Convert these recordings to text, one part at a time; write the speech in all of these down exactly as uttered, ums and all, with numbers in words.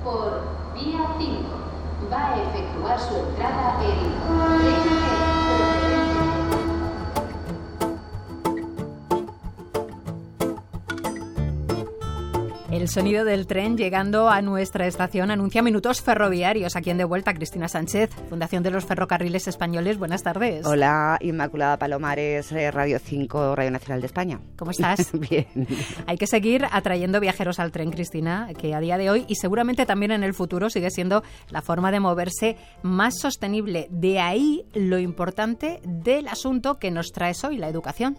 Por vía cinco va a efectuar su entrada el tren El sonido del tren llegando a nuestra estación anuncia minutos ferroviarios. Aquí en De Vuelta, Cristina Sánchez, Fundación de los Ferrocarriles Españoles. Buenas tardes. Hola, Inmaculada Palomares, Radio cinco, Radio Nacional de España. ¿Cómo estás? Bien. Hay que seguir atrayendo viajeros al tren, Cristina, que a día de hoy y seguramente también en el futuro sigue siendo la forma de moverse más sostenible. De ahí lo importante del asunto que nos traes hoy, la educación.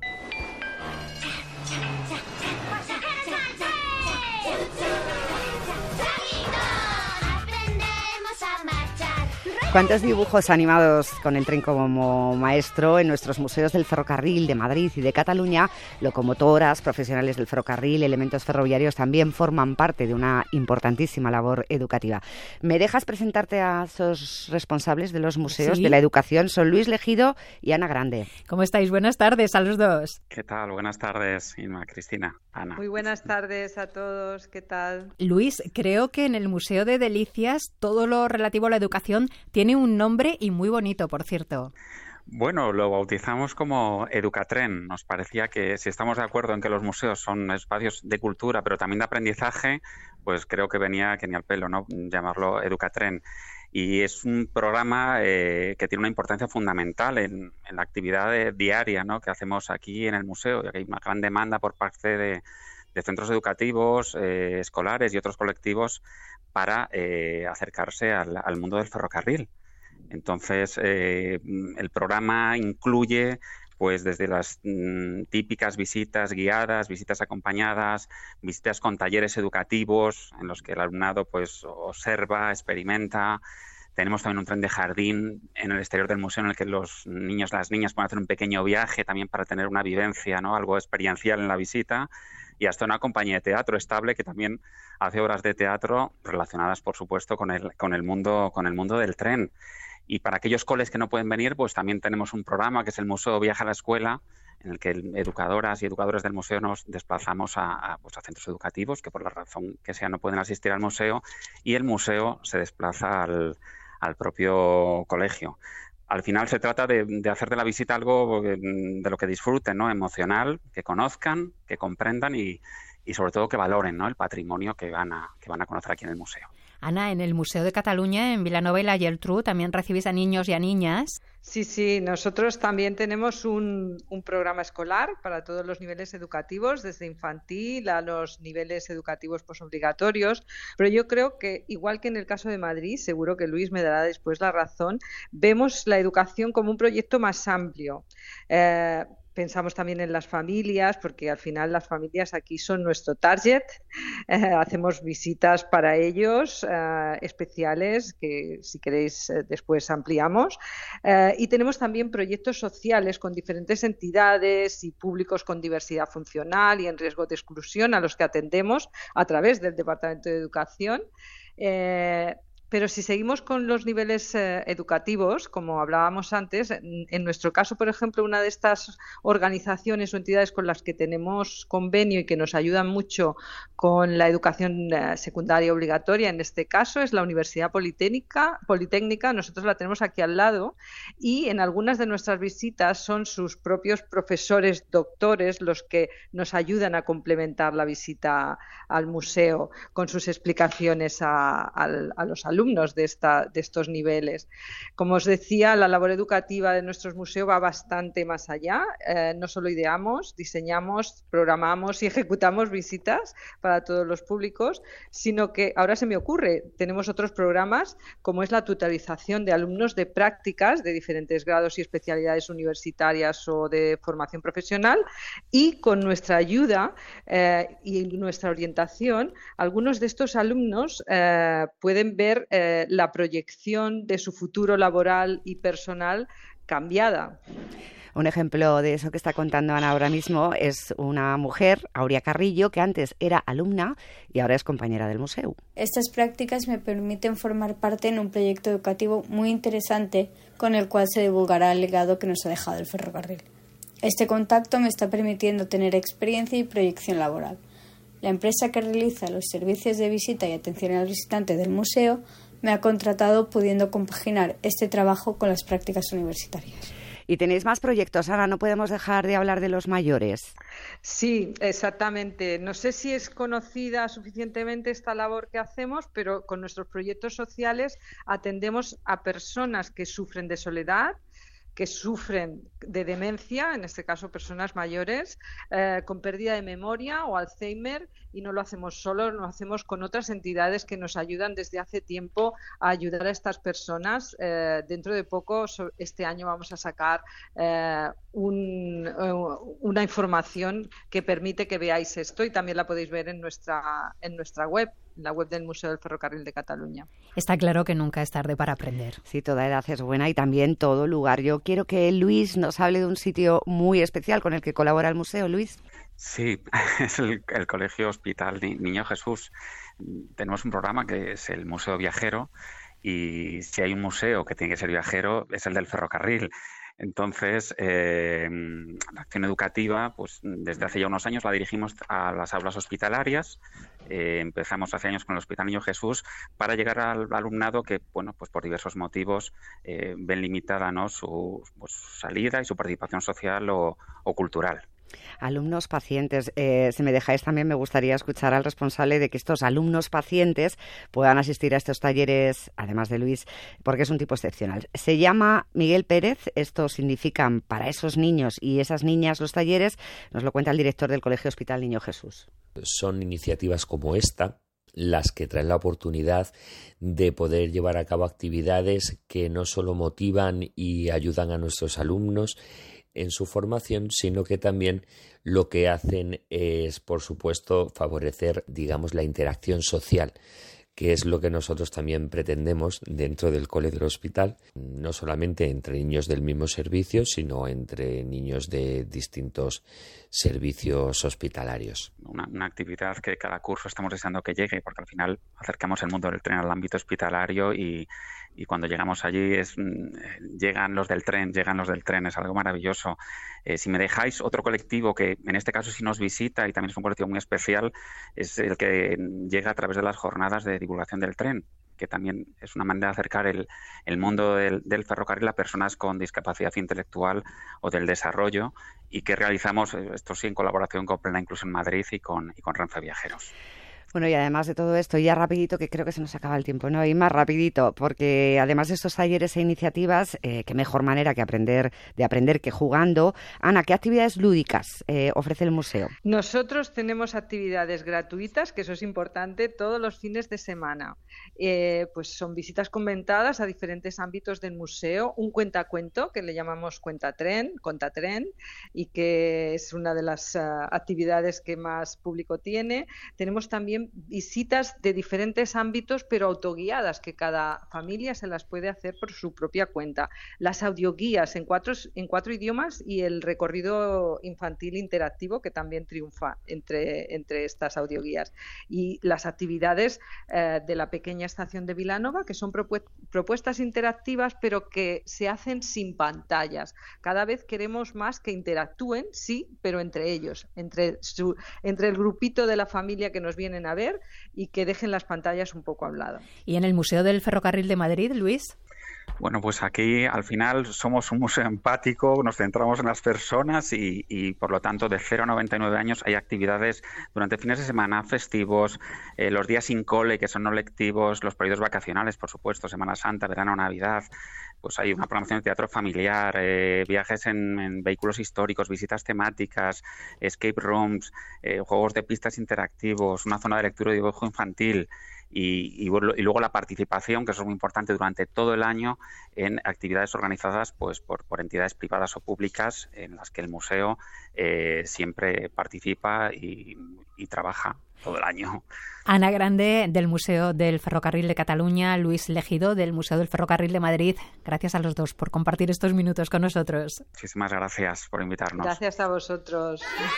¿Cuántos dibujos animados con el tren como maestro en nuestros museos del ferrocarril de Madrid y de Cataluña? Locomotoras, profesionales del ferrocarril, elementos ferroviarios también forman parte de una importantísima labor educativa. ¿Me dejas presentarte a esos responsables de los museos Sí. de la educación? Son Luis Legido y Ana Grande. ¿Cómo estáis? Buenas tardes a los dos. ¿Qué tal? Buenas tardes, Inma, Cristina, Ana. Muy buenas tardes a todos, ¿qué tal? Luis, creo que en el Museo de Delicias todo lo relativo a la educación tiene un nombre y muy bonito, por cierto. Bueno, lo bautizamos como Educatren. Nos parecía que si estamos de acuerdo en que los museos son espacios de cultura, pero también de aprendizaje, pues creo que venía que ni al pelo, ¿no?, llamarlo Educatren. Y es un programa eh, que tiene una importancia fundamental en, en la actividad de, diaria, ¿no?, que hacemos aquí en el museo, ya que hay una gran demanda por parte de, de centros educativos, eh, escolares y otros colectivos para eh, acercarse al, al mundo del ferrocarril. Entonces, eh, el programa incluye pues desde las mm, típicas visitas guiadas, visitas acompañadas, visitas con talleres educativos en los que el alumnado pues observa, experimenta. Tenemos también un tren de jardín en el exterior del museo en el que los niños, las niñas pueden hacer un pequeño viaje también para tener una vivencia, ¿no?, algo experiencial en la visita. Y hasta una compañía de teatro estable que también hace obras de teatro relacionadas, por supuesto, con el, con el mundo, con el mundo del tren. Y para aquellos coles que no pueden venir, pues también tenemos un programa que es el Museo Viaja a la Escuela, en el que educadoras y educadores del museo nos desplazamos a, a, pues a centros educativos que por la razón que sea no pueden asistir al museo, y el museo se desplaza al, al propio colegio. Al final se trata de, de hacer de la visita algo de lo que disfruten, ¿no?, emocional, que conozcan, que comprendan y, y sobre todo que valoren, ¿no?, el patrimonio que van a, que van a conocer aquí en el museo. Ana, en el Museo de Cataluña, en Vilanova y la Geltrú, ¿también recibís a niños y a niñas? Sí, sí, nosotros también tenemos un, un programa escolar para todos los niveles educativos, desde infantil a los niveles educativos posobligatorios, pero yo creo que, igual que en el caso de Madrid, seguro que Luis me dará después la razón, vemos la educación como un proyecto más amplio. Eh, Pensamos también en las familias, porque al final las familias aquí son nuestro target. Eh, hacemos visitas para ellos eh, especiales, que si queréis eh, después ampliamos. Eh, y tenemos también proyectos sociales con diferentes entidades y públicos con diversidad funcional y en riesgo de exclusión a los que atendemos a través del Departamento de Educación. Eh, Pero si seguimos con los niveles eh, educativos, como hablábamos antes, en, en nuestro caso, por ejemplo, una de estas organizaciones o entidades con las que tenemos convenio y que nos ayudan mucho con la educación eh, secundaria obligatoria, en este caso, es la Universidad Politécnica. Politécnica. Nosotros la tenemos aquí al lado y en algunas de nuestras visitas son sus propios profesores doctores los que nos ayudan a complementar la visita al museo con sus explicaciones a, a, a los alumnos. alumnos de, esta, de estos niveles. Como os decía, la labor educativa de nuestros museos va bastante más allá. Eh, no solo ideamos, diseñamos, programamos y ejecutamos visitas para todos los públicos, sino que ahora se me ocurre, tenemos otros programas como es la tutorización de alumnos de prácticas de diferentes grados y especialidades universitarias o de formación profesional, y con nuestra ayuda eh, y nuestra orientación, algunos de estos alumnos eh, pueden ver Eh, la proyección de su futuro laboral y personal cambiada. Un ejemplo de eso que está contando Ana ahora mismo es una mujer, Aurea Carrillo, que antes era alumna y ahora es compañera del museo. Estas prácticas me permiten formar parte en un proyecto educativo muy interesante con el cual se divulgará el legado que nos ha dejado el ferrocarril. Este contacto me está permitiendo tener experiencia y proyección laboral. La empresa que realiza los servicios de visita y atención al visitante del museo me ha contratado, pudiendo compaginar este trabajo con las prácticas universitarias. Y tenéis más proyectos, Ana, no podemos dejar de hablar de los mayores. Sí, exactamente. No sé si es conocida suficientemente esta labor que hacemos, pero con nuestros proyectos sociales atendemos a personas que sufren de soledad, que sufren de demencia, en este caso personas mayores, eh, con pérdida de memoria o Alzheimer, y no lo hacemos solo, lo hacemos con otras entidades que nos ayudan desde hace tiempo a ayudar a estas personas. Eh, dentro de poco, este año, vamos a sacar eh, un, uh, una información que permite que veáis esto, y también la podéis ver en nuestra, en nuestra web, en la web del Museo del Ferrocarril de Cataluña. Está claro que nunca es tarde para aprender. Sí, toda edad es buena y también todo lugar. Yo quiero que Luis nos hable de un sitio muy especial con el que colabora el museo. Luis. Sí, es el, el Colegio Hospital Niño Jesús. Tenemos un programa que es el Museo Viajero, y si hay un museo que tiene que ser viajero es el del ferrocarril. Entonces, eh, la acción educativa, pues desde hace ya unos años la dirigimos a las aulas hospitalarias. Eh, empezamos hace años con el Hospital Niño Jesús para llegar al alumnado que, bueno, pues por diversos motivos eh, ven limitada, ¿no?, su, pues, su salida y su participación social o, o cultural. Alumnos pacientes. Eh, si me dejáis, también me gustaría escuchar al responsable de que estos alumnos pacientes puedan asistir a estos talleres, además de Luis, porque es un tipo excepcional. Se llama Miguel Pérez. Esto significan para esos niños y esas niñas los talleres. Nos lo cuenta el director del Colegio Hospital Niño Jesús. Son iniciativas como esta las que traen la oportunidad de poder llevar a cabo actividades que no solo motivan y ayudan a nuestros alumnos en su formación, sino que también lo que hacen es, por supuesto, favorecer, digamos, la interacción social, que es lo que nosotros también pretendemos dentro del cole del hospital, no solamente entre niños del mismo servicio, sino entre niños de distintos servicios hospitalarios. Una, una actividad que cada curso estamos deseando que llegue, porque al final acercamos el mundo del tren al ámbito hospitalario y, y cuando llegamos allí es, llegan los del tren, llegan los del tren, es algo maravilloso. Eh, si me dejáis, otro colectivo que en este caso sí nos visita y también es un colectivo muy especial, es el que llega a través de las jornadas de divulgación del tren, que también es una manera de acercar el, el mundo del, del ferrocarril a personas con discapacidad intelectual o del desarrollo, y que realizamos, esto sí, en colaboración con Plena Inclusión Madrid y con, y con Renfe Viajeros. Bueno, y además de todo esto, ya rapidito, que creo que se nos acaba el tiempo, ¿no? Y más rapidito, porque además de estos talleres e iniciativas, eh, qué mejor manera que aprender de aprender que jugando. Ana, ¿qué actividades lúdicas eh, ofrece el museo? Nosotros tenemos actividades gratuitas, que eso es importante, todos los fines de semana. Eh, pues son visitas comentadas a diferentes ámbitos del museo, un cuentacuento que le llamamos cuentatren, contatren, y que es una de las uh, actividades que más público tiene. Tenemos también visitas de diferentes ámbitos, pero autoguiadas, que cada familia se las puede hacer por su propia cuenta. Las audioguías en cuatro, en cuatro idiomas, y el recorrido infantil interactivo, que también triunfa entre, entre estas audioguías. Y las actividades eh, de la pequeña estación de Vilanova, que son propu- propuestas interactivas, pero que se hacen sin pantallas. Cada vez queremos más que interactúen, sí, pero entre ellos, entre, su, entre el grupito de la familia que nos vienen a ver, y que dejen las pantallas un poco a un lado. ¿Y en el Museo del Ferrocarril de Madrid, Luis? Bueno, pues aquí al final somos un museo empático, nos centramos en las personas y, y por lo tanto de cero a noventa y nueve años hay actividades durante fines de semana, festivos, eh, los días sin cole, que son no lectivos, los periodos vacacionales, por supuesto, Semana Santa, verano, Navidad. Pues hay una programación de teatro familiar, eh, viajes en, en vehículos históricos, visitas temáticas, escape rooms, eh, juegos de pistas interactivos, una zona de lectura y dibujo infantil. Y, y, y luego la participación, que eso es muy importante durante todo el año, en actividades organizadas pues por, por entidades privadas o públicas en las que el museo eh, siempre participa y, y trabaja todo el año. Ana Grande, del Museo del Ferrocarril de Cataluña, Luis Legido, del Museo del Ferrocarril de Madrid. Gracias a los dos por compartir estos minutos con nosotros. Muchísimas gracias por invitarnos. Gracias a vosotros.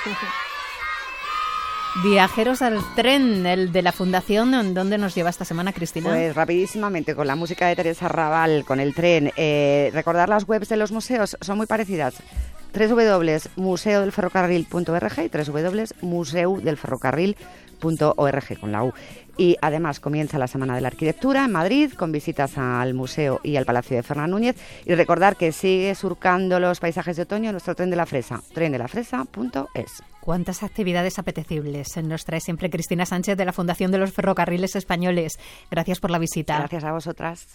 Viajeros al tren, el de la Fundación, ¿dónde nos lleva esta semana, Cristina? Pues rapidísimamente, con la música de Teresa Raval, con el tren. Eh, recordar las webs de los museos, son muy parecidas. doble u doble u doble u punto museo del ferrocarril punto org y doble u doble u doble u punto museu del ferrocarril punto org con la U. Y además comienza la Semana de la Arquitectura en Madrid, con visitas al museo y al Palacio de Fernán Núñez. Y recordar que sigue surcando los paisajes de otoño nuestro tren de la fresa, tren de la fresa punto es. Cuántas actividades apetecibles nos trae siempre Cristina Sánchez de la Fundación de los Ferrocarriles Españoles. Gracias por la visita. Gracias a vosotras.